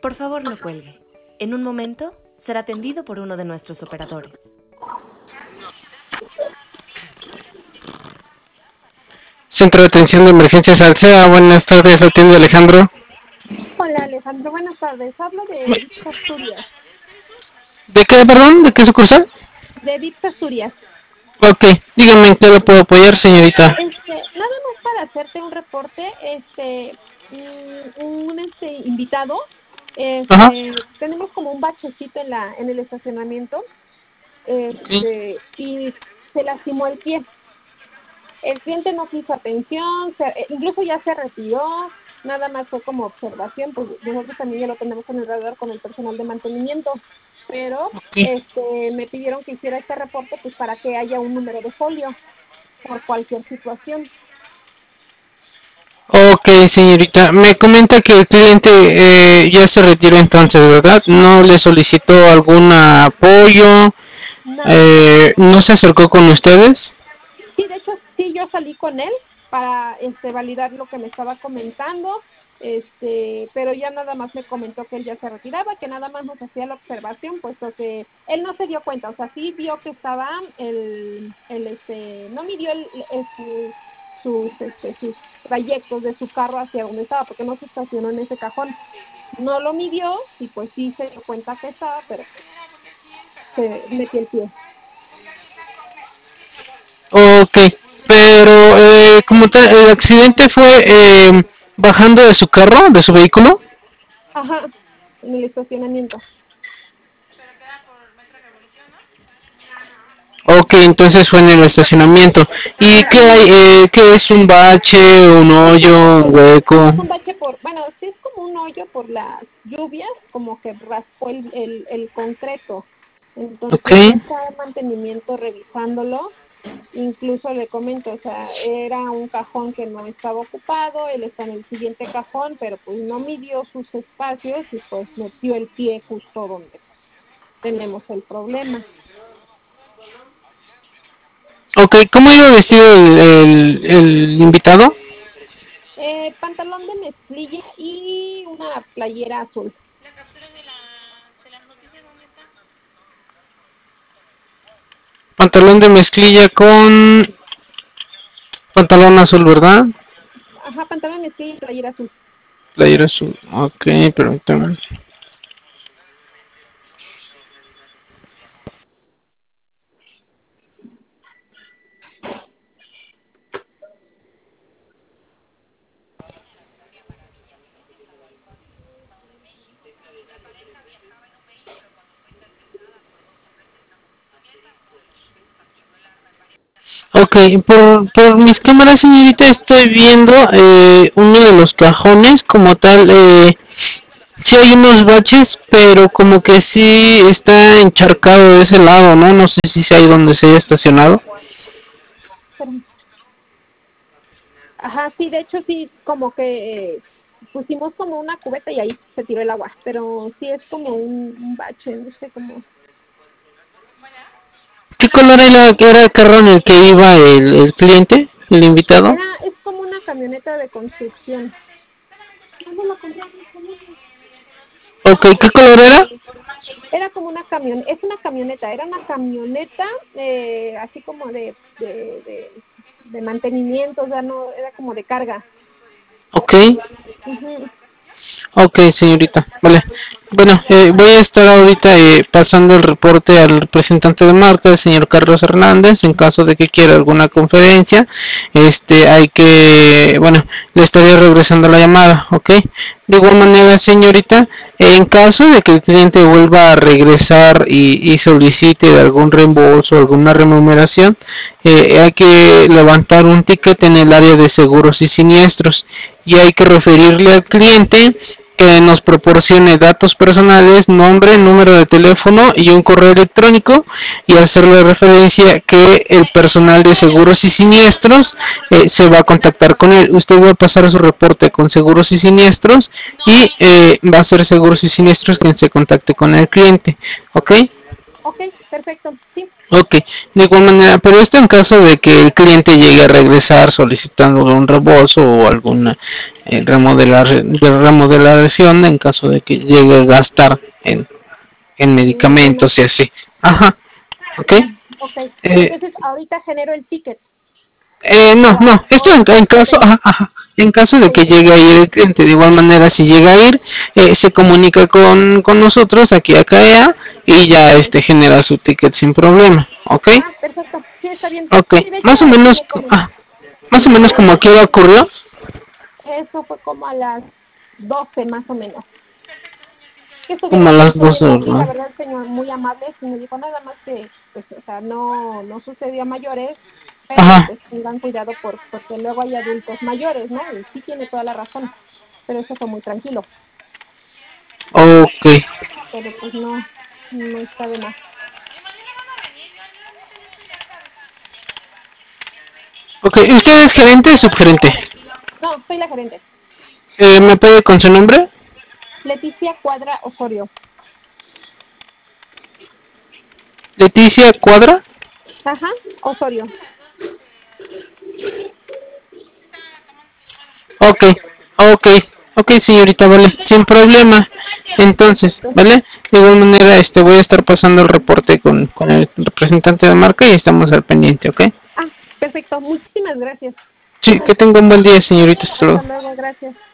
Por favor, no cuelgue. En un momento será atendido por uno de nuestros operadores. Centro de Atención de Emergencias Alsea, buenas tardes, atiende Alejandro. Hola Alejandro, buenas tardes. Hablo de VIPS Asturias. ¿De qué, perdón? ¿De qué sucursal? De VIPS Asturias. Ok, dígame en qué lo puedo apoyar, señorita. Nada más para hacerte un reporte, invitado, Ajá. tenemos como un bachecito en el estacionamiento, Sí. y se lastimó el pie. El cliente no quiso atención, incluso ya se retiró, nada más fue como observación, pues nosotros también ya lo tenemos en el radar con el personal de mantenimiento, pero Ok. me pidieron que hiciera este reporte pues para que haya un número de folio por cualquier situación. Ok, señorita, me comenta que el cliente ya se retiró entonces, ¿verdad? ¿No le solicitó algún apoyo? Nada. ¿No se acercó con ustedes? Sí, de hecho, sí, yo salí con él para validar lo que me estaba comentando, pero ya nada más me comentó que él ya se retiraba, que nada más nos hacía la observación, puesto que él no se dio cuenta, o sea, sí vio que estaba no midió sus trayectos de su carro hacia donde estaba, porque no se estacionó en ese cajón. No lo midió y pues sí se dio cuenta que estaba, pero pues se metió el pie. Ok, pero como tal, el accidente fue bajando de su carro, de su vehículo. Ajá, en el estacionamiento. Ok, entonces fue en el estacionamiento. ¿Y qué hay? ¿Qué es un bache, un hoyo, un Es hueco? un bache bueno, sí es como un hoyo por las lluvias, como que raspó el concreto. Ok, Entonces ya está en mantenimiento revisándolo. Incluso le comento, o sea, era un cajón que no estaba ocupado, él está en el siguiente cajón, pero pues no midió sus espacios y pues metió el pie justo donde tenemos el problema. ok, ¿cómo iba vestido el invitado? Pantalón de mezclilla y una playera azul. Pantalón de mezclilla con pantalón azul, ¿verdad? Ajá, pantalón de mezclilla y playera azul. Playera azul, ok, permítame. Ok, por mis cámaras, señorita, estoy viendo uno de los cajones como tal. Sí hay unos baches, pero como que sí está encharcado de ese lado, ¿no? No sé si sea ahí donde se haya estacionado. Pero, ajá, sí, de hecho sí, como que pusimos como una cubeta y ahí se tiró el agua, pero sí es como un bache, no sé cómo. ¿Qué color era el carro en el que iba el cliente, el invitado? Es como una camioneta de construcción. ¿Dónde lo compramos? Ok, ¿qué color era? Era como es una camioneta, era una camioneta así como de mantenimiento, o sea, no, era como de carga. Ok, Uh-huh. ok, señorita, vale. Bueno, voy a estar ahorita pasando el reporte al representante de marca, el señor Carlos Hernández, en caso de que quiera alguna conferencia. Hay que, bueno, le estaría regresando la llamada, ¿ok? De igual manera, señorita, en caso de que el cliente vuelva a regresar y solicite de algún reembolso, alguna remuneración, hay que levantar un ticket en el área de seguros y siniestros y hay que referirle al cliente que nos proporcione datos personales, nombre, número de teléfono y un correo electrónico y hacerle referencia que el personal de seguros y siniestros se va a contactar con él. Usted va a pasar su reporte con seguros y siniestros y va a ser seguros y siniestros quien se contacte con el cliente, ¿ok? Ok, perfecto, sí. Ok, de igual manera, pero esto en caso de que el cliente llegue a regresar solicitando un reembolso o alguna remodelación en caso de que llegue a gastar en Ninguna. medicamentos y así. Ajá, ok. Ok, Eh, entonces ahorita genero el ticket. no, no, esto en caso, ajá, ajá, en caso de que llegue a ir el cliente, de igual manera, si llega a ir, se comunica con nosotros aquí a CAEA y ya genera su ticket sin problema, ¿ok? Ah, perfecto. Sí, está bien. Ok, Sí, de hecho, más o así menos, me comentó. más o menos como a qué hora ocurrió, Eso fue como a las 12 más o menos. Que como a estuvieron las 12 consumiendo, sí, la horas. verdad, el señor muy amable, sí me dijo nada más que, pues, o sea, no sucedió a mayores, pero Ajá, pues tengan cuidado porque luego hay adultos mayores, ¿no? Y sí tiene toda la razón, pero eso fue muy tranquilo, ok. pero pues no está de más. Ok, ¿usted es gerente o subgerente? No, soy la gerente. ¿Me puede con su nombre? Leticia Cuadra Osorio. Leticia Cuadra. Ajá, Osorio. Ok, ok, ok, señorita, vale, sin problema. Entonces, Perfecto. ¿vale? De igual manera, voy a estar pasando el reporte con el representante de marca y estamos al pendiente, ¿ok? Ah, perfecto. Muchísimas gracias. Sí, que tenga un buen día, señorita. Hasta Hasta luego. luego, gracias.